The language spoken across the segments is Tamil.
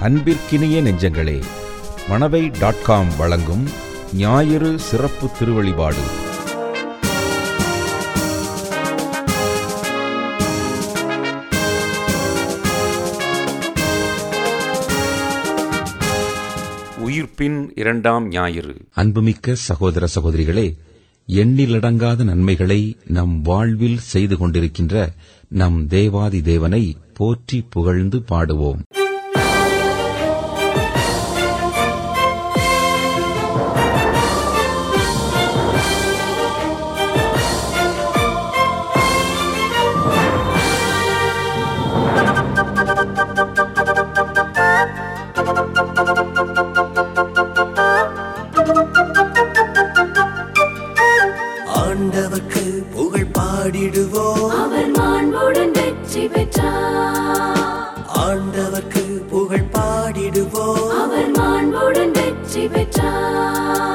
அன்பிற்கினிய நெஞ்சங்களே, மணவை.com வழங்கும் ஞாயிறு சிறப்பு திருவழிபாடு. உயிர்ப்பின் 2ஆம் ஞாயிறு. அன்புமிக்க சகோதர சகோதரிகளே, எண்ணிலடங்காத நன்மைகளை நம் வாழ்வில் செய்து கொண்டிருக்கின்ற நம் தேவாதி தேவனை போற்றி புகழ்ந்து பாடுவோம். ஆண்டவர்க்கு புகழ் பாடிடுவோம், அவர் மாண்புடன் வெற்றி பெற்றார். ஆண்டவர்க்கு புகழ் பாடிடுவோம், அவர் மாண்புடன் வெற்றி பெற்றார்.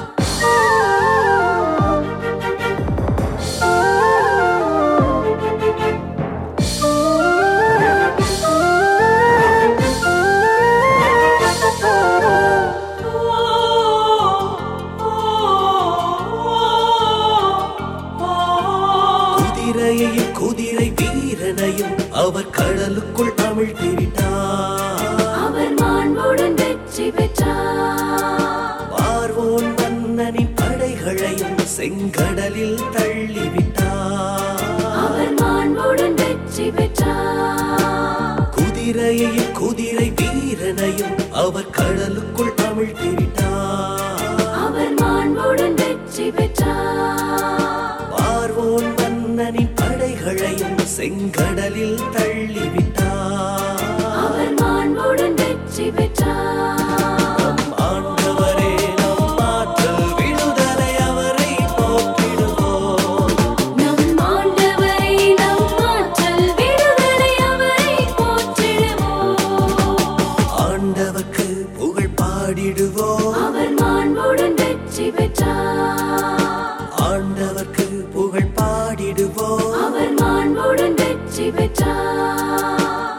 குதிரையையும் குதிரை வீரனையும் அவர் கடலுக்குள் அமிழ்த்திவிட்டார். அவர் மாண்புடன் வெற்றி பெற்றார். பார்வோன் மன்னனின் படைகளையும் செங்கடலில் தள்ளிவிட்டார். அவர் மாண்புடன் வெற்றி பெற்றார். குதிரையையும் குதிரை வீரனையும் அவர் கடலுக்குள் அமிழ்த்திவிட்டார். அவர் மாண்புடன் வெற்றி பெற்றார். பார்வோன் மன்னனின் படைகளையும் செங்கடலில் தள்ளிவிட்டார். அவர் மாண்புடன் வெற்றி பெற்றார். நம் ஆண்டவரே நம் ஆற்றல், விடுதலை அவரை போற்றிடுவோம். நம் ஆண்டவரை, நம் ஆற்றல், விடுதலை அவரை போற்றிடுவோம். ஆண்டவர்க்கு புகழ் பாடிடுவோம், அவர் மாண்புடன் வெற்றி பெற்றார். ஆண்டவர்க்கு புகழ் பாடிடுவோம், அவர் மாண்புடன் வெற்றி பெற்றார்.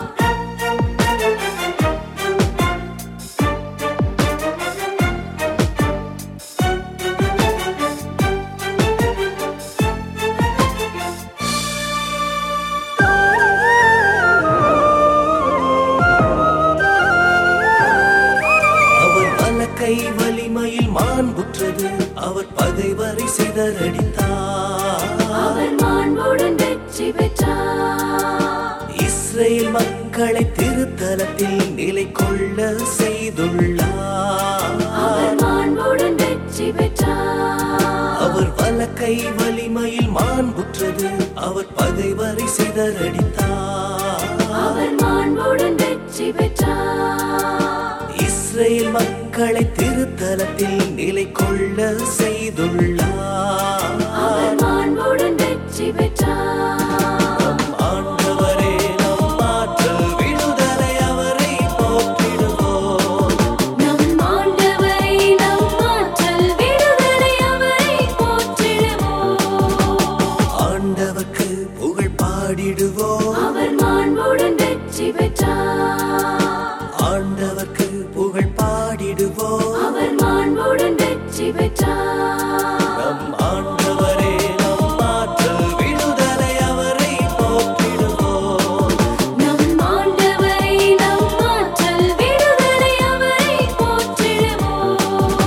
அவர் வலக்கை வலிமையில் மாண்புற்றது, அவர் பகைவரை சிதறடித்தார். அவர் மாண்புடன் வெற்றி பெற்றார். இஸ்ரேல் மக்களை திருத்தலத்தில் நிலை கொள்ள செய்துள்ளார். அவர் மாண்புடன் வெற்றி பெற்றார். அவர் வலக்கை வலிமையில் மாண்புற்றது, அவர் பகைவரை சிதறடித்தார். அவர் மாண்புடன் வெற்றி பெற்றார். இஸ்ரேல் மக்களை திருத்தலத்தில் நிலை கொள்ள செய்துள்ளார். அவர் மாண்புடன் வெற்றி பெற்றார். நம் ஆண்டவரே நம் ஆற்றல், விடுதலை அவரை போற்றிடுவோம். நம் ஆண்டவரை, நம் ஆற்றல், விடுதலை அவரை போற்றிடுவோம். ஆண்டவர்க்கு புகழ் பாடிடுவோம், அவர் மாண்புடன் வெற்றி பெற்றார். ஆண்டவர்க்கு புகழ் பாடிடுவோம். அவர் மாண்புடன் வெற்றி பெற்றார். நம் ஆண்டவரே நம் ஆற்றல், விடுதலை அவரை போற்றிடுவோம். நம் ஆண்டவரை, நம் ஆற்றல், விடுதலை அவரை போற்றிடுவோம்.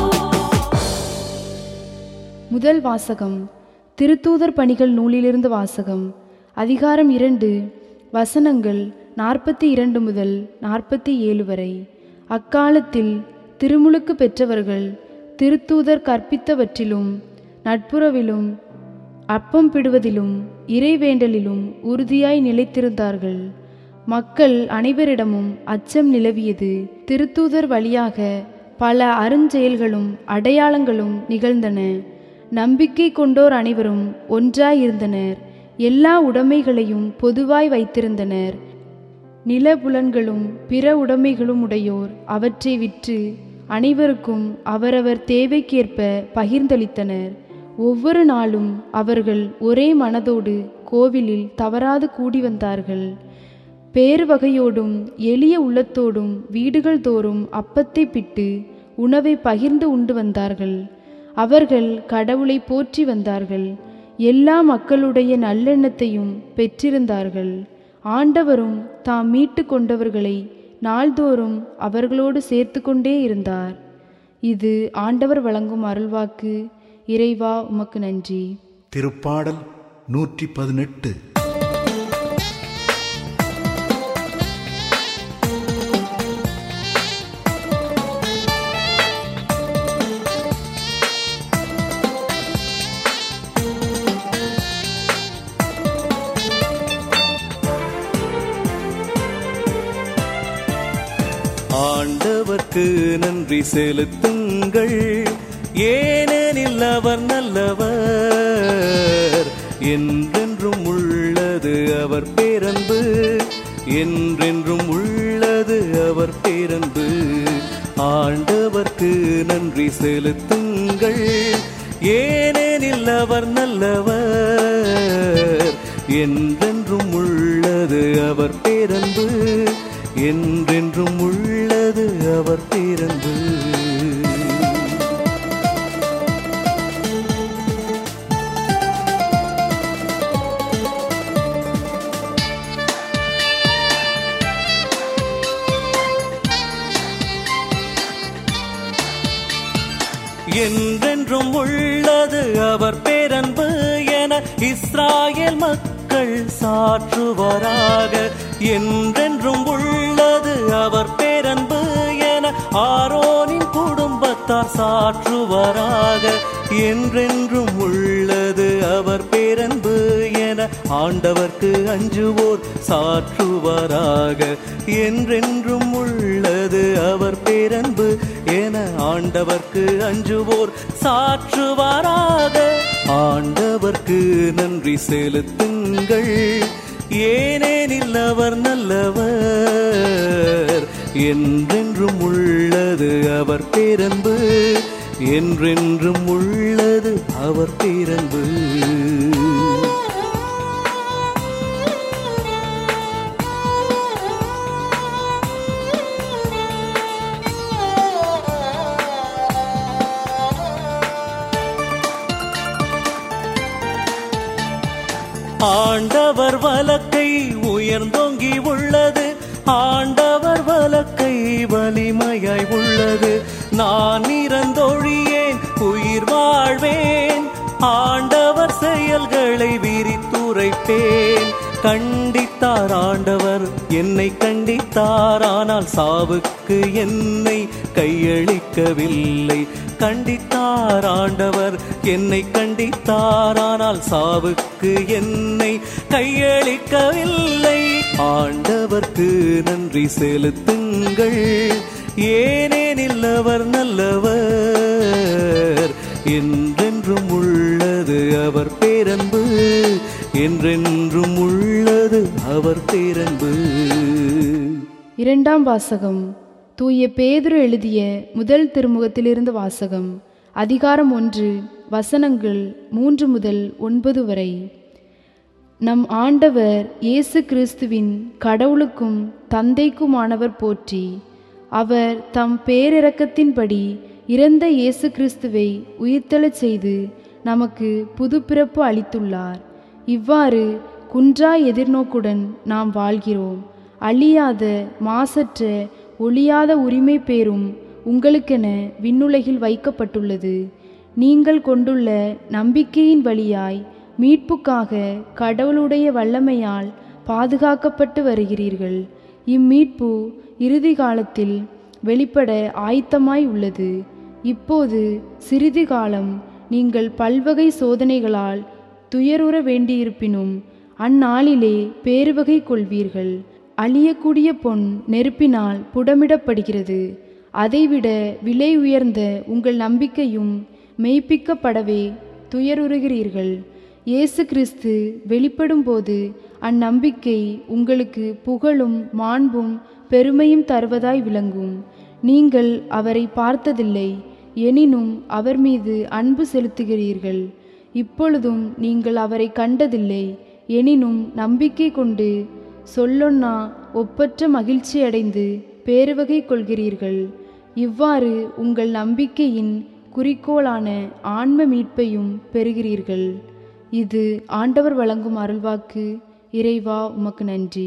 முதல் வாசகம் திருத்தூதர் பணிகள் நூலிலிருந்து வாசகம். அதிகாரம் 2, வசனங்கள் 42 முதல் 47 வரை. அக்காலத்தில் திருமுழுக்கு பெற்றவர்கள் திருத்தூதர் கற்பித்தவற்றிலும் நட்புறவிலும் அப்பம் பிடுவதிலும் இறைவேண்டலிலும் உறுதியாய் நிலைத்திருந்தார்கள். மக்கள் அனைவரிடமும் அச்சம் நிலவியது. திருத்தூதர் வழியாக பல அருஞ்செயல்களும் அடையாளங்களும் நிகழ்ந்தன. நம்பிக்கை கொண்டோர் அனைவரும் ஒன்றாயிருந்தனர். எல்லா உடைமைகளையும் பொதுவாய் வைத்திருந்தனர். நிலபுலன்களும் பிற உடைமைகளும் உடையோர் அவற்றை விற்று அனைவருக்கும் அவரவர் தேவைக்கேற்ப பகிர்ந்தளித்தனர். ஒவ்வொரு நாளும் அவர்கள் ஒரே மனதோடு கோவிலில் தவறாது கூடி வந்தார்கள். பேறு வகையோடும் எளிய உள்ளத்தோடும் வீடுகள் தோறும் அப்பத்தை பிட்டு உணவை பகிர்ந்து உண்டு வந்தார்கள். அவர்கள் கடவுளை போற்றி வந்தார்கள். எல்லா மக்களுடைய நல்லெண்ணத்தையும் பெற்றிருந்தார்கள். ஆண்டவரும் தாம் மீட்டு கொண்டவர்களை நாள்தோறும் அவர்களோடு சேர்த்து கொண்டே இருந்தார். இது ஆண்டவர் வழங்கும் அருள்வாக்கு. இறைவா உமக்கு நன்றி. திருப்பாடல் 118. ஆண்டவர்க்கு நன்றி செலுத்துங்கள், ஏனெனில் அவர் நல்லவர். என்றென்றும் உள்ளது அவர் பேரன்பு, என்றென்றும் உள்ளது அவர் பேரன்பு. ஆண்டவர்க்கு நன்றி செலுத்துங்கள், ஏனெனில் அவர் நல்லவர். என்றென்றும் உள்ளது அவர் பேரன்பு, என்றென்றும் உள்ளது அவர் பேரன்பு. என்றென்றும் உள்ளது அவர் பேரன்பு என இஸ்ராயேல் மக்கள் சாற்றுவாராக. என்றென்றும் உள்ளது அவர் பேரன்பு என ஆரோனின் குடும்பத்தார் சாற்றுவாராக. என்றென்றும் உள்ளது அவர் பேரன்பு என ஆண்டவர்க்கு அஞ்சுவோர் சாற்றுவாராக. என்றென்றும் உள்ளது அவர் பேரன்பு என ஆண்டவர்க்கு அஞ்சுவோர் சாற்றுவாராக. ஆண்டவர்க்கு நன்றி செலுத்துங்கள், ஏனெனில் அவர் நல்லவர். என்றென்றும் உள்ளது அவர் பேரன்பு, என்றென்றும் உள்ளது அவர் பேரன்பு. ஆண்டவர் வலக்கை உயர்ந்தோங்கி உள்ளது, ஆண்டவர் வலக்கை வலிமையாய் உள்ளது. நான் இறந்தொழியேன் உயிர் வாழ்வேன், ஆண்டவர் செயல்களை விரித்துரைப்பேன். கண்டித்தார் ஆண்டவர் என்னை கண்டித்தார், ஆனால் சாவுக்கு என்னை கையளிக்கவில்லை. கண்டித்தார் ஆண்டவர் என்னை கண்டித்தார், ஆனால் சாவுக்கு என்னை கையளிக்கவில்லை. ஆண்டவர்க்கு நன்றி செலுத்துங்கள், ஏனெனில் அவர் நல்லவர். என்றென்றும் உள்ளது அவர் பேரன்பு, என்றென்றும் உள்ளது அவர் பேரன்பு. இரண்டாம் வாசகம். தூய பேதுரு எழுதிய முதல் திருமுகத்திலிருந்து வாசகம். அதிகாரம் 1, வசனங்கள் 3 முதல் 9 வரை. நம் ஆண்டவர் இயேசு கிறிஸ்துவின் கடவுளுக்கும் தந்தைக்குமானவர் போற்றி. அவர் தம் பேரிரக்கத்தின்படி இறந்த இயேசு கிறிஸ்துவை உயிர்த்தெழச் செய்து நமக்கு புதுப்பிறப்பு அளித்துள்ளார். இவ்வாறு குன்றா எதிர்நோக்குடன் நாம் வாழ்கிறோம். அழியாத மாசற்ற ஒழியாத உரிமை பேரும் உங்களுக்கென விண்ணுலகில் வைக்கப்பட்டுள்ளது. நீங்கள் கொண்டுள்ள நம்பிக்கையின் வழியாய் மீட்புக்காக கடவுளுடைய வல்லமையால் பாதுகாக்கப்பட்டு வருகிறீர்கள். இம்மீட்பு இறுதி காலத்தில் வெளிப்பட ஆயத்தமாய் உள்ளது. இப்போது சிறிது காலம் நீங்கள் பல்வகை சோதனைகளால் துயருற வேண்டியிருப்பினும் அந்நாளிலே பேறுவகை கொள்வீர்கள். அழியக்கூடிய பொன் நெருப்பினால் புடமிடப்படுகிறது. அதைவிட விலை உயர்ந்த உங்கள் நம்பிக்கையும் மெய்ப்பிக்கப்படவே துயருறுகிறீர்கள். இயேசு கிறிஸ்து வெளிப்படும் போது அந்நம்பிக்கை உங்களுக்கு புகழும் மாண்பும் பெருமையும் தருவதாய் விளங்கும். நீங்கள் அவரை பார்த்ததில்லை, எனினும் அவர் மீது அன்பு செலுத்துகிறீர்கள். இப்பொழுதும் நீங்கள் அவரை கண்டதில்லை, எனினும் நம்பிக்கை கொண்டு சொல்லொன்னா ஒப்பற்ற மகிழ்ச்சியடைந்து பேருவகை கொள்கிறீர்கள். இவ்வாறு உங்கள் நம்பிக்கையின் குறிக்கோளான ஆன்ம மீட்பையும் பெறுகிறீர்கள். இது ஆண்டவர் வழங்கும் அருள்வாக்கு. இறைவா, உமக்கு நன்றி.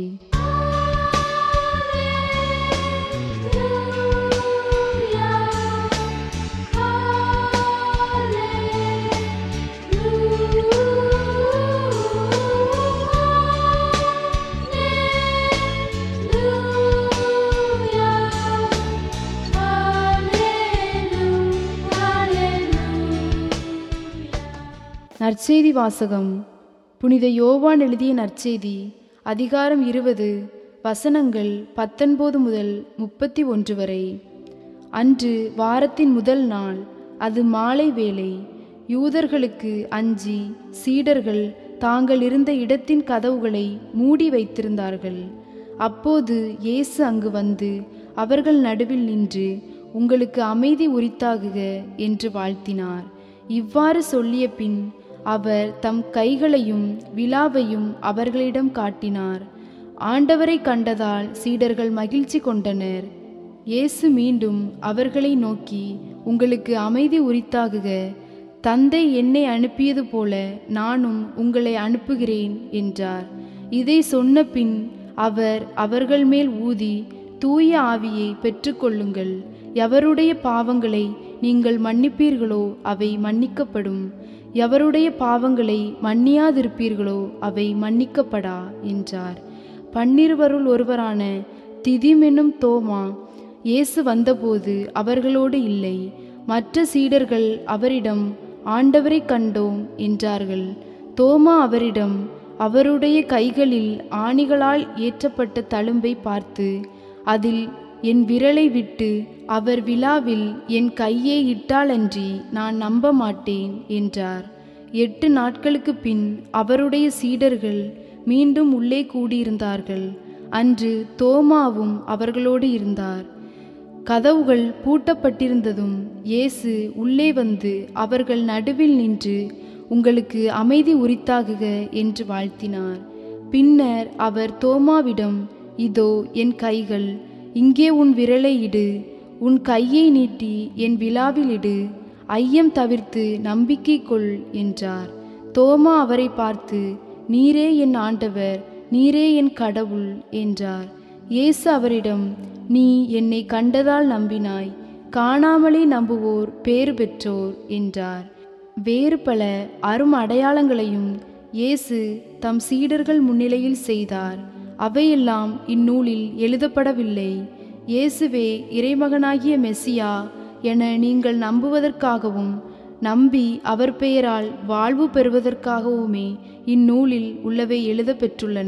நற்செய்தி வாசகம். புனித யோவான் எழுதிய நற்செய்தி அதிகாரம் 20 வசனங்கள் 19 முதல் 31 வரை. அன்று வாரத்தின் முதல் நாள், அது மாலை வேளை. யூதர்களுக்கு அஞ்சி சீடர்கள் தாங்கள் இருந்த இடத்தின் கதவுகளை மூடி வைத்திருந்தார்கள். அப்போது இயேசு அங்கு வந்து அவர்கள் நடுவில் நின்று, உங்களுக்கு அமைதி உரித்தாகுக என்று வாழ்த்தினார். இவ்வாறு சொல்லிய பின் அவர் தம் கைகளையும் விலாவையும் அவர்களிடம் காட்டினார். ஆண்டவரை கண்டதால் சீடர்கள் மகிழ்ச்சி கொண்டனர். இயேசு மீண்டும் அவர்களை நோக்கி, உங்களுக்கு அமைதி உரித்தாகுக. தந்தை என்னை அனுப்பியது போல நானும் உங்களை அனுப்புகிறேன் என்றார். இதை சொன்ன பின் அவர் அவர்கள் மேல் ஊதி, தூய ஆவியை பெற்றுக்கொள்ளுங்கள். எவருடைய பாவங்களை நீங்கள் மன்னிப்பீர்களோ அவை மன்னிக்கப்படும், எவருடைய பாவங்களை மன்னியாதிருப்பீர்களோ அவை மன்னிக்கப்படா என்றார். 12 ஒருவரான திதிம் என்னும் தோமா இயேசு வந்தபோது அவர்களோடு இல்லை. மற்ற சீடர்கள் அவரிடம், ஆண்டவரை கண்டோம் என்றார்கள். தோமா அவரிடம், அவருடைய கைகளில் ஆணிகளால் ஏற்றப்பட்ட தழும்பை பார்த்து, அதில் என் விரலை விட்டு அவர் விலாவில் என் கையை இட்டாலன்றி நான் நம்ப மாட்டேன் என்றார். 8 நாட்களுக்கு பின் அவருடைய சீடர்கள் மீண்டும் உள்ளே கூடியிருந்தார்கள். அன்று தோமாவும் அவர்களோடு இருந்தார். கதவுகள் பூட்டப்பட்டிருந்ததும் இயேசு உள்ளே வந்து அவர்கள் நடுவில் நின்று, உங்களுக்கு அமைதி உரித்தாகுக என்று வாழ்த்தினார். பின்னர் அவர் தோமாவிடம், இதோ என் கைகள், இங்கே உன் விரலை இடு, உன் கையை நீட்டி என் விலாவில் இடு, ஐயம் தவிர்த்து நம்பிக்கை கொள் என்றார். தோமா அவரை பார்த்து, நீரே என் ஆண்டவர், நீரே என் கடவுள் என்றார். இயேசு அவரிடம், நீ என்னை கண்டதால் நம்பினாய், காணாமலே நம்புவோர் பேறு பெற்றோர் என்றார். வேறு பல அரும் அடையாளங்களையும் இயேசு தம் சீடர்கள் முன்னிலையில் செய்தார். அவையெல்லாம் இந்நூலில் எழுதப்படவில்லை. இயேசுவே இறைமகனாகிய மெசியா என நீங்கள் நம்புவதற்காகவும் நம்பி அவர் பெயரால் வாழ்வு பெறுவதற்காகவுமே இந்நூலில் உள்ளவை எழுத பெற்றுள்ளன.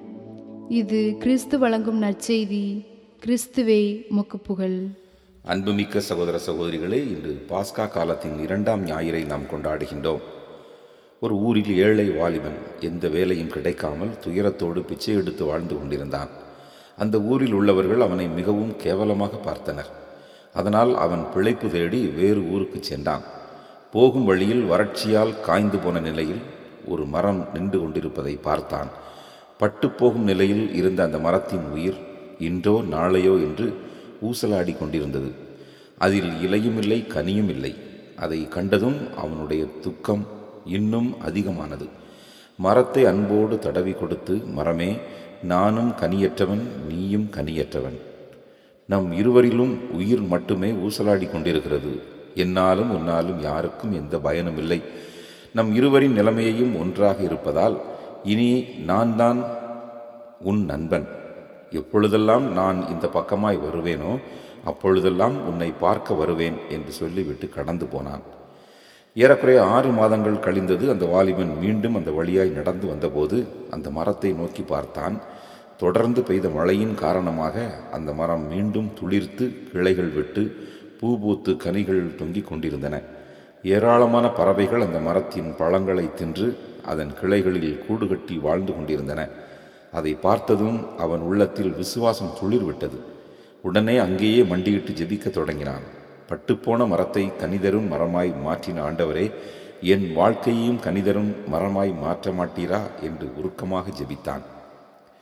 இது கிறிஸ்து வழங்கும் நற்செய்தி. கிறிஸ்துவே உமக்கு புகழ். அன்புமிக்க சகோதர சகோதரிகளே, இன்று பாஸ்கா காலத்தின் 2ஆம் ஞாயிறை நாம் கொண்டாடுகின்றோம். ஒரு ஊரில் ஏழை வாலிபன் எந்த வேலையும் கிடைக்காமல் துயரத்தோடு பிச்சை எடுத்து வாழ்ந்து கொண்டிருந்தான். அந்த ஊரில் உள்ளவர்கள் அவனை மிகவும் கேவலமாக பார்த்தனர். அதனால் அவன் பிழைப்பு தேடி வேறு ஊருக்கு சென்றான். போகும் வழியில் வறட்சியால் காய்ந்து போன நிலையில் ஒரு மரம் நின்று கொண்டிருப்பதை பார்த்தான். பட்டுப்போகும் நிலையில் இருந்த அந்த மரத்தின் உயிர் இன்றோ நாளையோ என்று ஊசலாடி கொண்டிருந்தது. அதில் இலையும் இல்லை, கனியும் இல்லை. அதை கண்டதும் அவனுடைய துக்கம் இன்னும் அதிகமானது. மரத்தை அன்போடு தடவி கொடுத்து, மரமே, நானும் கனியற்றவன், நீயும் கனியற்றவன். நம் இருவரிலும் உயிர் மட்டுமே ஊசலாடி கொண்டிருக்கிறது. என்னாலும் உன்னாலும் யாருக்கும் எந்த பயனும் இல்லை. நம் இருவரின் நிலைமையையும் ஒன்றாக இருப்பதால் இனி நான் தான் உன் நண்பன். எப்பொழுதெல்லாம் நான் இந்த பக்கமாய் வருவேனோ அப்பொழுதெல்லாம் உன்னை பார்க்க வருவேன் என்று சொல்லிவிட்டு கடந்து போனான். ஏறக்குறைய 6 மாதங்கள் கழிந்தது. அந்த வாலிபன் மீண்டும் அந்த வழியாய் நடந்து வந்தபோது அந்த மரத்தை நோக்கி பார்த்தான். தொடர்ந்து பெய்த மழையின் காரணமாக அந்த மரம் மீண்டும் துளிர்த்து கிளைகள் விட்டு பூ பூத்து கனிகள் தொங்கிக் கொண்டிருந்தன. ஏராளமான பறவைகள் அந்த மரத்தின் பழங்களை தின்று அதன் கிளைகளில் கூடு கட்டி வாழ்ந்து கொண்டிருந்தன. அதை பார்த்ததும் அவன் உள்ளத்தில் விசுவாசம் துளிர்விட்டது. உடனே அங்கேயே மண்டியிட்டு ஜெபிக்க தொடங்கினான். பட்டுப்போன மரத்தை கனிதரும் மரமாய் மாற்றின ஆண்டவரே, என் வாழ்க்கையையும் கனிதரும் மரமாய் மாற்ற மாட்டீரா என்று உருக்கமாக ஜெபித்தான்.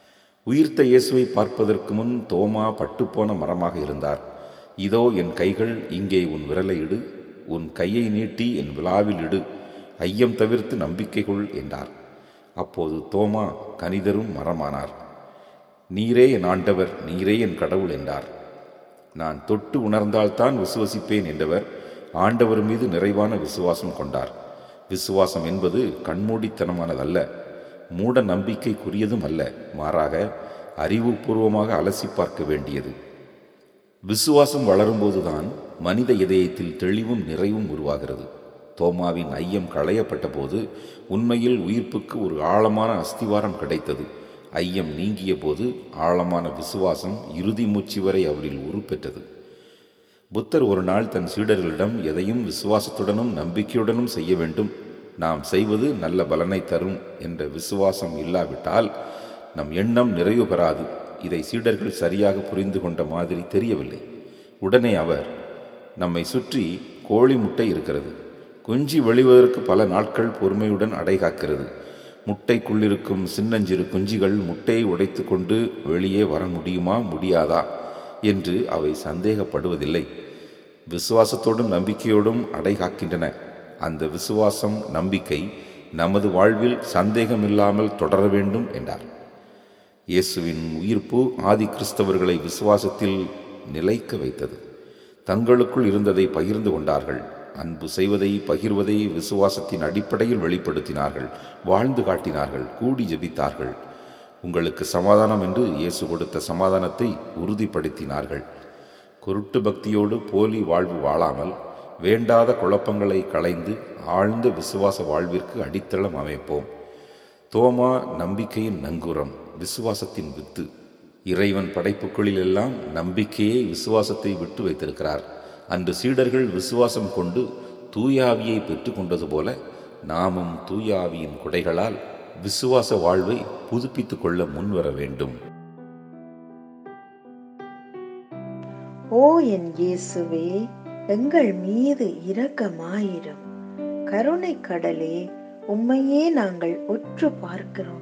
உயிர்த்த இயேசுவை பார்ப்பதற்கு முன் தோமா பட்டுப்போன மரமாக இருந்தார். இதோ என் கைகள், இங்கே உன் விரலை இடு, உன் கையை நீட்டி என் விலாவில் இடு, ஐயம் தவிர்த்து நம்பிக்கை கொள் என்றார். அப்போது தோமா கனிதரும் மரமானார். நீரே என் ஆண்டவர், நீரே என் கடவுள் என்றார். நான் தொட்டு உணர்ந்தால்தான் விசுவசிப்பேன் என்றவர் ஆண்டவர் மீது நிறைவான விசுவாசம் கொண்டார். விசுவாசம் என்பது கண்மூடித்தனமானதல்ல, மூட நம்பிக்கைக்குரியதும் அல்ல, மாறாக அறிவுபூர்வமாக அலசி பார்க்க வேண்டியது. விசுவாசம் வளரும்போதுதான் மனித இதயத்தில் தெளிவும் நிறைவும் உருவாகிறது. தோமாவின் ஐயம் களையப்பட்ட போது உண்மையில் உயிர்ப்புக்கு ஒரு ஆழமான அஸ்திவாரம் கிடைத்தது. ஐயம் நீங்கிய போது ஆழமான விசுவாசம் இறுதி மூச்சு வரை அவரில் உருப்பெற்றது. புத்தர் ஒரு நாள் தன் சீடர்களிடம் எதையும் விசுவாசத்துடனும் நம்பிக்கையுடனும் செய்ய வேண்டும், நாம் செய்வது நல்ல பலனை தரும் என்ற விசுவாசம் இல்லாவிட்டால் நம் எண்ணம் நிறைவு பெறாது. இதை சீடர்கள் சரியாக புரிந்து கொண்ட மாதிரி தெரியவில்லை. உடனே அவர், நம்மை சுற்றி கோழி முட்டை இருக்கிறது, குஞ்சு வெளிவதற்கு பல நாட்கள் பொறுமையுடன் அடைகாக்கிறது. முட்டைக்குள்ளிருக்கும் சின்னஞ்சிறு குஞ்சுகள் முட்டையை உடைத்து கொண்டு வெளியே வர முடியுமா முடியாதா என்று அவை சந்தேகப்படுவதில்லை. விசுவாசத்தோடும் நம்பிக்கையோடும் அடைகாக்கின்றன. அந்த விசுவாசம், நம்பிக்கை நமது வாழ்வில் சந்தேகமில்லாமல் தொடர வேண்டும் என்றார். இயேசுவின் உயிர்ப்பு ஆதி கிறிஸ்தவர்களை விசுவாசத்தில் நிலைக்க வைத்தது. தங்களுக்குள் இருந்ததை பகிர்ந்து கொண்டார்கள். அன்பு செய்வதை, பகிர்வதை விசுவாசத்தின் அடிப்படையில் வெளிப்படுத்தினார்கள், வாழ்ந்து காட்டினார்கள், கூடி ஜெபித்தார்கள். உங்களுக்கு சமாதானம் என்று இயேசு கொடுத்த சமாதானத்தை உறுதிப்படுத்தினார்கள். குருட்டு பக்தியோடு போலி வாழ்வு வாழாமல் வேண்டாத குழப்பங்களை களைந்து ஆழ்ந்த விசுவாச வாழ்விற்கு அடித்தளம் அமைப்போம். தோமா நம்பிக்கையின் நங்கூரம், விசுவாசத்தின் வித்து. இறைவன் படைப்புகளிலெல்லாம் நம்பிக்கையே விசுவாசத்தை விட்டு வைத்திருக்கிறார். அன்று சீடர்கள் விசுவாசம் கொண்டு தூயாவியை பெற்று கொண்டது போல நாமும் தூயாவியின் குடைகளால் விசுவாச வாழ்வை புதுப்பித்துக் கொள்ள முன்வர வேண்டும். ஓ என் இயேசுவே, எங்கள் மீது இரக்கமாயிரும். கருணை கடலே, உம்மையே நாங்கள் உற்று பார்க்கிறோம்.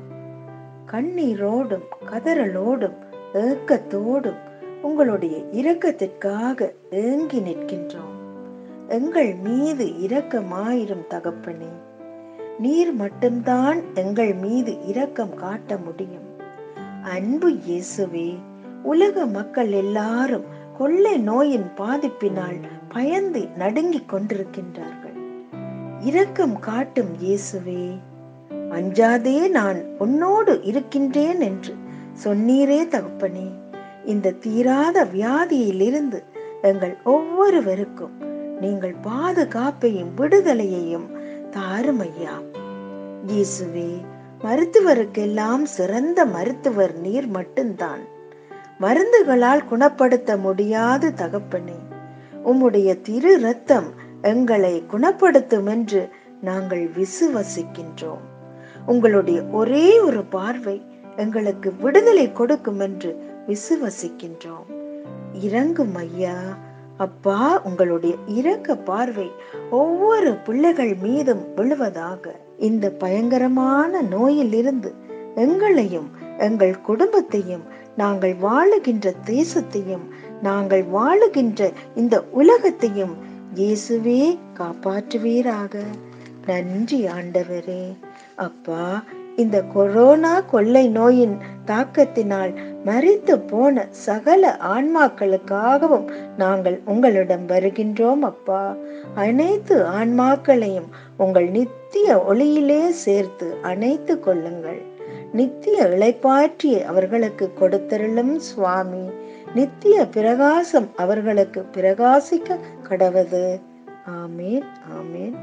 கண்ணீரோடும் கதறலோடும் ஏக்கத்தோடும் உங்களுடைய இரக்கத்திற்காக ஏங்கி நிற்கின்றோம். எங்கள் மீது இரக்கமாயிரும் தகப்பனே. நீர் மட்டும்தான் எங்கள் மீது இரக்கம் காட்ட முடியும். அன்பு இயேசுவே, உலக மக்கள் எல்லாரும் கொள்ளை நோயின் பாதிப்பினால் பயந்து நடுங்கிக் கொண்டிருக்கின்றார்கள். இரக்கம் காட்டும் இயேசுவே, அஞ்சாதே, நான் உன்னோடு இருக்கின்றேன் என்று சொன்னீரே தகப்பனே. இந்த தீராத வியாதியிலிருந்து எங்கள் ஒவ்வொருவருக்கும் நீங்கள் பாதுகாப்பையும் விடுதலையையும் தாரும் ஐயா. இயேசுவே, மருத்துவருக்கெல்லாம் சிறந்த மருத்துவர் நீர் மட்டும்தான். மருந்துகளால் குணப்படுத்த முடியாது தகப்பனே. உம்முடைய திரு இரத்தம் எங்களை குணப்படுத்தும் என்று நாங்கள் விசுவசிக்கின்றோம். உங்களுடைய ஒரே ஒரு பார்வை எங்களுக்கு விடுதலை கொடுக்கும் என்று விசுவசிக்கின்றோம். இரங்கும் ஐயா. அப்பா, உங்களுடைய இரக்க பார்வை ஒவ்வொரு பிள்ளைகள் மீதும் விழுவதாக. இந்த பயங்கரமான நோயிலிருந்து எங்களையும் எங்கள் குடும்பத்தையும் நாங்கள் வாழுகின்ற தேசத்தையும் நாங்கள் வாழுகின்ற இந்த உலகத்தையும் இயேசுவே காப்பாற்றுவீராக. நன்றி ஆண்டவரே. அப்பா, இந்த கொரோனா கொள்ளை நோயின் தாக்கத்தினால் மரித்து போன சகல ஆன்மாக்களுக்காகவும் நாங்கள் உங்களிடம் வருகின்றோம் அப்பா. அனைத்து ஆன்மாக்களையும் உங்கள் நித்திய ஒளியிலே சேர்த்து அணைத்து கொள்ளுங்கள். நித்திய இளைப்பாற்றி அவர்களுக்கு கொடுத்தருளும் சுவாமி. நித்திய பிரகாசம் அவர்களுக்கு பிரகாசிக்க கடவது. ஆமேன், ஆமேன்.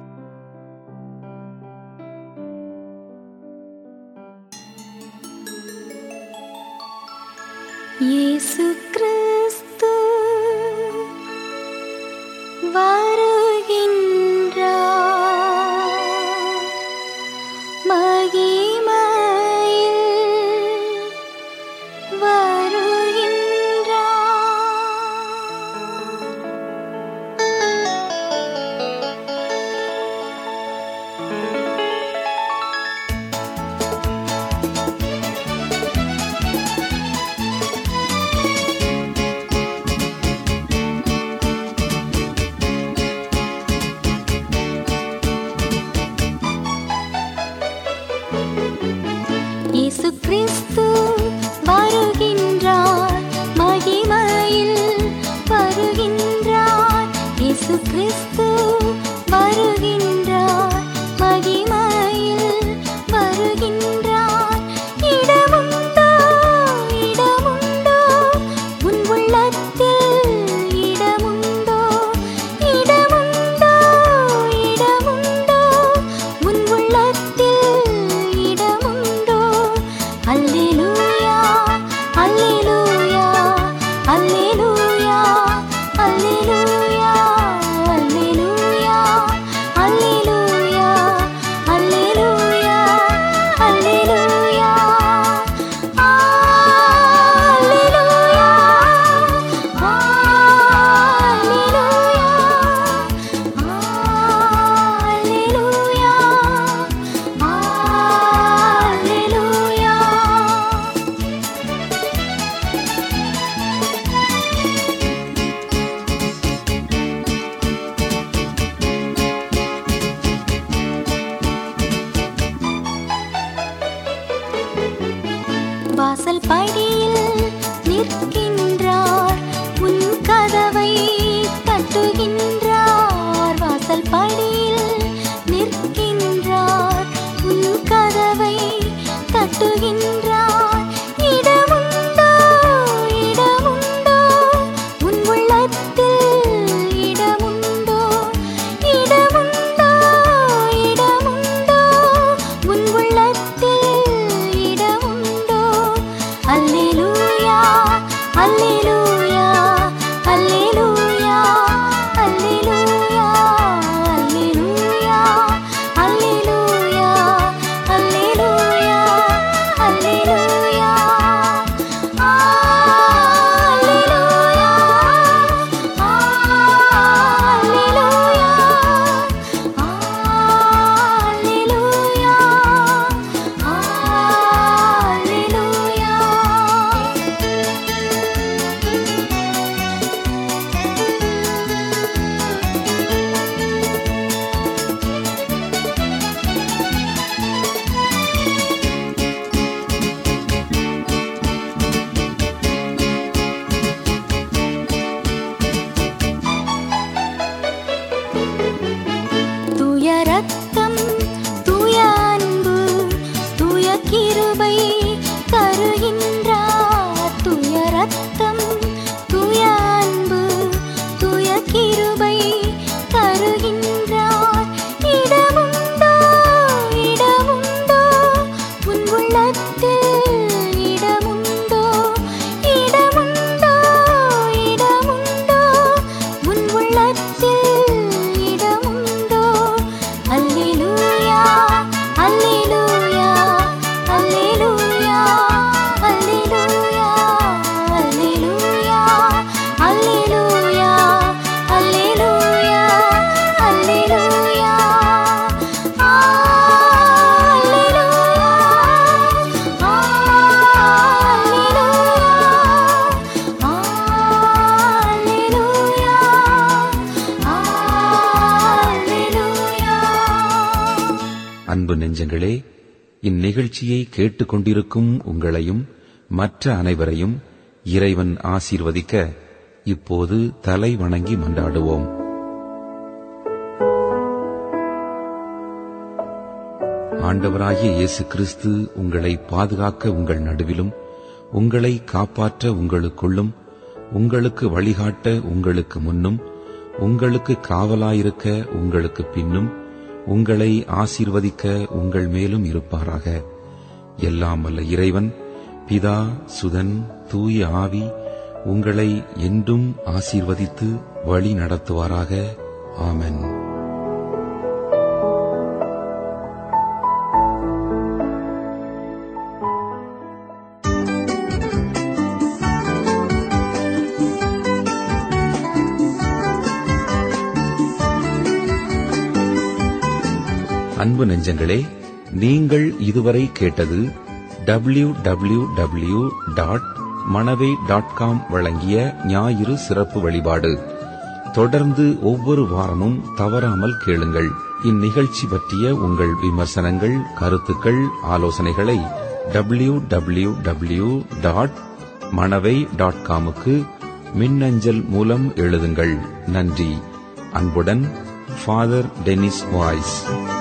இயேசு கிறிஸ்து வருகின்றார், மகிமையில் வருகின்றார். படியில் நிற்கின்றார், உன் கதவை தட்டுகின்றார். வாசல் படியில் நிற்கின்றார், உன் கதவை தட்டுகின்றார். இடமுண்டோ இடமுண்டோ உன் உள்ளத்தில், இடமுண்டோ இடமுண்டோ இடமுண்டோ உன் உள்ளத்தில், இடமுண்டோ. அல்லேலூயா அல்லேலூயா அல்லேலூயா அல்லேலூயா அல்லேலூயா அல்லேலூயா அல்லேலூயா அல்லேலூயா. அல்லேலூயா தூய ரத்தம், தூய அன்பு, தூய கிருபை தருகின்றார். தூய ரத்தம், தூய அன்பு, தூய கிருபை தருகின்றார். இடமுண்டோ இடமுண்டோ உன் உள்ளத்தில், இடமுண்டோ இடமுண்டோ இடமுண்டோ உன் உள்ளத்தில், இடமுண்டோ. அல்லேலூயா அல்லேலூயா அல்லேலூயா அல்லேலூயா அல்லேலூயா அல்லேலூயா அல்லேலூயா அல்லேலூயா. அன்பு நெஞ்சங்களே, இந்நிகழ்ச்சியை கேட்டுக்கொண்டிருக்கும் உங்களையும் மற்ற அனைவரையும் இறைவன் ஆசீர்வதிக்க இப்போது தலை வணங்கி மன்றாடுவோம். ஆண்டவராகிய இயேசு கிறிஸ்து உங்களை பாதுகாக்க உங்கள் நடுவிலும், உங்களை காப்பாற்ற உங்களுக்குள்ளும், உங்களுக்கு வழிகாட்ட உங்களுக்கு முன்னும், உங்களுக்கு காவலாயிருக்க உங்களுக்கு பின்னும், உங்களை ஆசீர்வதிக்க உங்கள் மேலும் இருப்பாராக. எல்லாம் வல்ல இறைவன் பிதா, சுதன், தூய ஆவி உங்களை என்றும் ஆசீர்வதித்து வழி நடத்துவாராக. ஆமென். அன்பு நெஞ்சங்களே, நீங்கள் இதுவரை கேட்டது www.manavai.com வழங்கிய ஞாயிறு சிறப்பு வழிபாடு. தொடர்ந்து ஒவ்வொரு வாரமும் தவறாமல் கேளுங்கள். இந்நிகழ்ச்சி பற்றிய உங்கள் விமர்சனங்கள், கருத்துக்கள், ஆலோசனைகளை www.manavai.com மின்னஞ்சல் மூலம் எழுதுங்கள். நன்றி. அன்புடன் ஃபாதர் டெனிஸ் வாய்ஸ்.